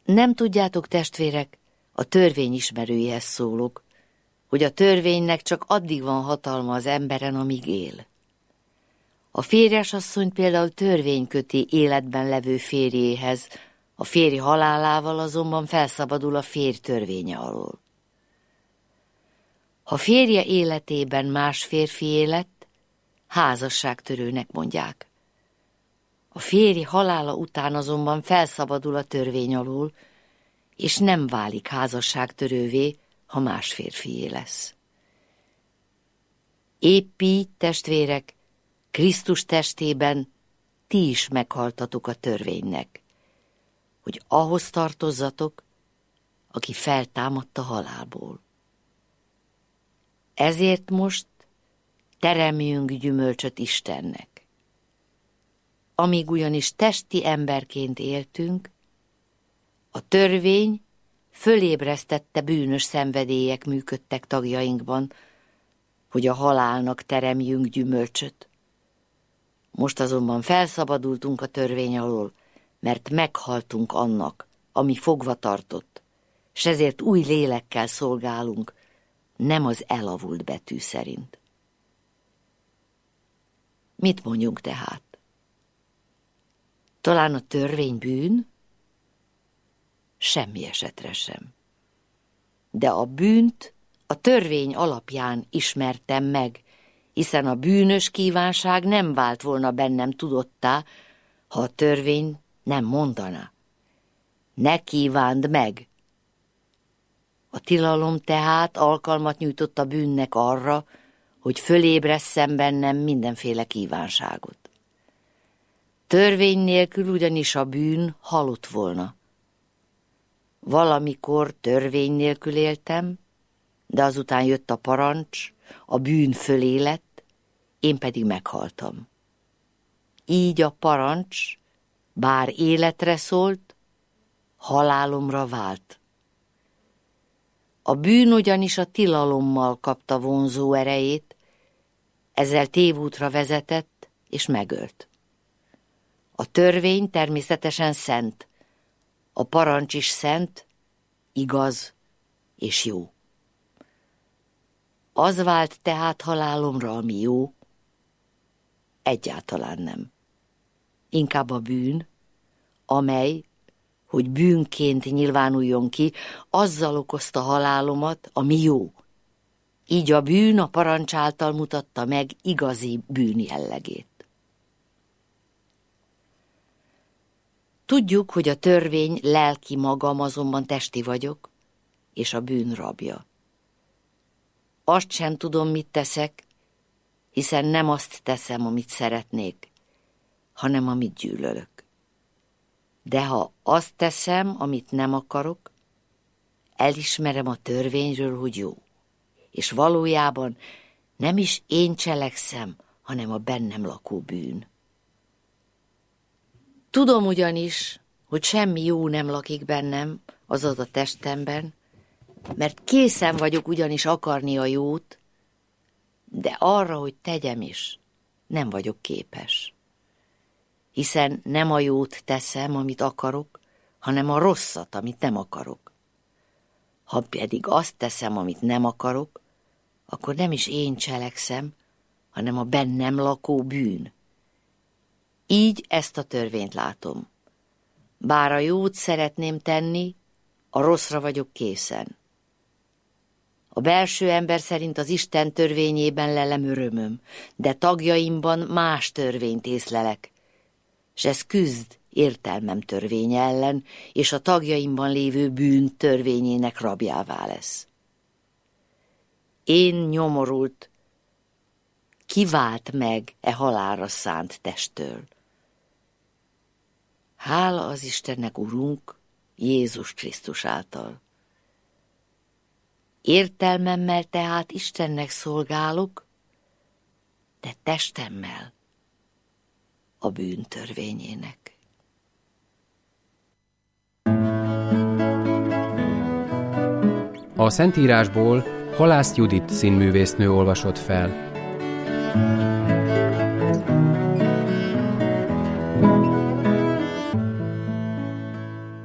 Nem tudjátok, testvérek, a törvény ismerőihez szólok, hogy a törvénynek csak addig van hatalma az emberen, amíg él. A férjesasszony például törvény köti életben levő férjéhez, a férj halálával azonban felszabadul a férj törvénye alól. Ha férje életében más férfié lett, házasságtörőnek mondják. A férj halála után azonban felszabadul a törvény alól, és nem válik házasságtörővé, ha más férfié lesz. Épp így, testvérek, Krisztus testében ti is meghaltatok a törvénynek, hogy ahhoz tartozzatok, aki feltámadt a halálból. Ezért most teremjünk gyümölcsöt Istennek. Amíg ugyanis testi emberként éltünk, a törvény fölébresztette bűnös szenvedélyek működtek tagjainkban, hogy a halálnak teremjünk gyümölcsöt. Most azonban felszabadultunk a törvény alól, mert meghaltunk annak, ami fogva tartott, s ezért új lélekkel szolgálunk, nem az elavult betű szerint. Mit mondjunk tehát? Talán a törvény bűn? Semmi esetre sem. De a bűnt a törvény alapján ismertem meg, hiszen a bűnös kívánság nem vált volna bennem tudottá, ha a törvény nem mondaná. Ne kívánd meg! A tilalom tehát alkalmat nyújtott a bűnnek arra, hogy fölébresszen bennem mindenféle kívánságot. Törvény nélkül ugyanis a bűn halott volna. Valamikor törvény nélkül éltem, de azután jött a parancs, a bűn fölé lett, én pedig meghaltam. Így a parancs, bár életre szólt, halálomra vált. A bűn ugyanis a tilalommal kapta vonzó erejét, ezzel tévútra vezetett és megölt. A törvény természetesen szent, a parancs is szent, igaz és jó. Az vált tehát halálomra, ami jó? Egyáltalán nem. Inkább a bűn, amely, hogy bűnként nyilvánuljon ki, azzal okozta halálomat, ami jó. Így a bűn a parancs által mutatta meg igazi bűn jellegét. Tudjuk, hogy a törvény lelki magam, azonban testi vagyok, és a bűn rabja. Azt sem tudom, mit teszek, hiszen nem azt teszem, amit szeretnék, hanem amit gyűlölök. De ha azt teszem, amit nem akarok, elismerem a törvényről, hogy jó. És valójában nem is én cselekszem, hanem a bennem lakó bűn. Tudom ugyanis, hogy semmi jó nem lakik bennem, azaz a testemben, mert készen vagyok ugyanis akarni a jót, de arra, hogy tegyem is, nem vagyok képes. Hiszen nem a jót teszem, amit akarok, hanem a rosszat, amit nem akarok. Ha pedig azt teszem, amit nem akarok, akkor nem is én cselekszem, hanem a bennem lakó bűn. Így ezt a törvényt látom. Bár a jót szeretném tenni, a rosszra vagyok készen. A belső ember szerint az Isten törvényében lelem örömöm, de tagjaimban más törvényt észlelek, s ez küzd értelmem törvénye ellen, és a tagjaimban lévő bűn törvényének rabjává lesz. Én nyomorult, kivált meg e halálra szánt testtől. Hála az Istennek, Urunk, Jézus Krisztus által. Értelmemmel tehát Istennek szolgálok, de testemmel a bűn törvényének. A Szentírásból Halász Judit színművésznő olvasott fel.